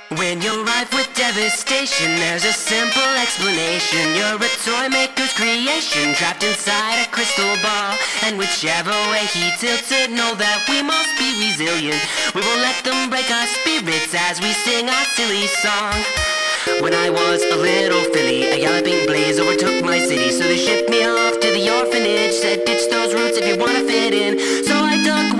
When you're rife with devastation, there's a simple explanation. You're a toy maker's creation, trapped inside a crystal ball. And whichever way he tilts it, know that we must be resilient. We won't let them break our spirits as we sing our silly song. When I was a little filly, a yelping blaze overtook my city. So they shipped me off to the orphanage, said ditch those roots if you wanna fit in. So I dug